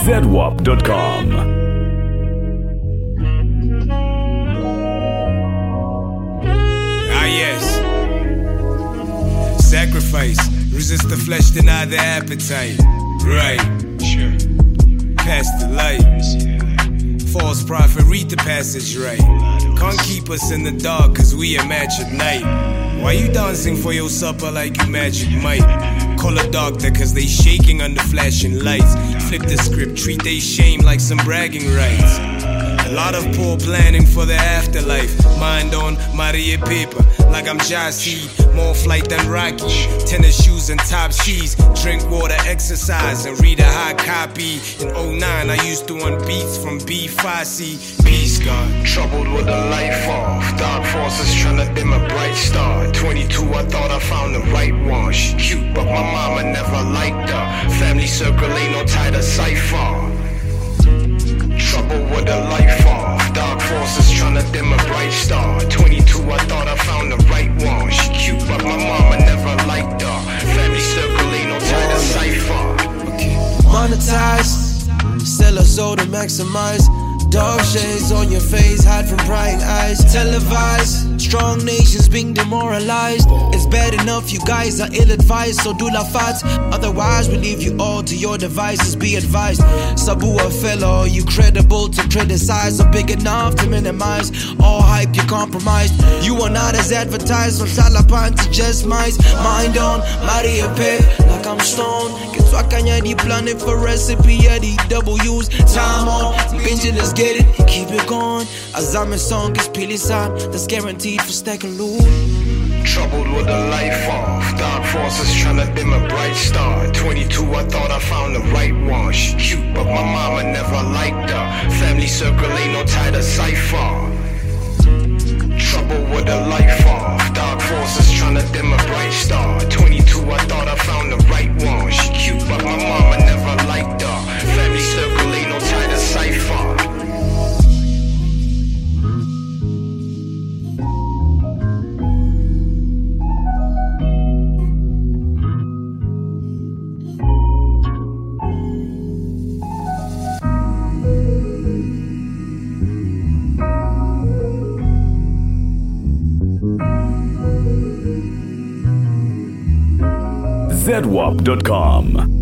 zedwap.com. Yes. Sacrifice, resist the flesh, deny the appetite. Right, sure. Pass the light. False prophet, read the passage right. Can't keep us in the dark, cause we a match at night. Why you dancing for your supper like you magic might? Call a doctor cause they shaking under flashing lights. Flip the script, treat they shame like some bragging rights. A lot of poor planning for the afterlife. Mind on Maria paper, like I'm Jossie. More flight than Rocky. Tennis shoes and top C's. Drink water, exercise, and read a high copy. In 09, I used to want beats from B. Fosse. Peace, God. Troubled with a life off. Dark forces tryna dim a bright star. 22, I thought I found the right one. She cute, but my mama never liked her. Family circle ain't no tighter cipher. Trouble with a life off. Dark forces tryna dim a bright star. 22, I thought I found the right one. She cute, but my mama never liked her. Family circle ain't no tighter cipher. Monetize, sell a soul to maximize. Dark shades on your face, hide from prying eyes. Televised, strong nations being demoralized. It's bad enough you guys are ill-advised, so do la fight. Otherwise we leave you all to your devices, be advised. Sabu a fellow, you credible to criticize, or big enough to minimize. All hype you compromised. You are not as advertised, so Salapan to just mice. Mind on, Maria Pay, like I'm stoned. Get swakanya di planet for recipe, yeah, the W's. Time on, binge, let's get it, keep it going. Azame song is pili side, that's guaranteed for stacking loot. Troubled with a life off. Dark forces tryna dim a bright star. 22, I thought I found the right one. She cute, but my mama never liked her. Family circle ain't no tighter cipher. Trouble with a life off. Dark forces tryna dim a bright star. 22, I thought I found the right one. She cute, but my mama never liked her. Family circle ain't no tighter cipher. zedwap.com.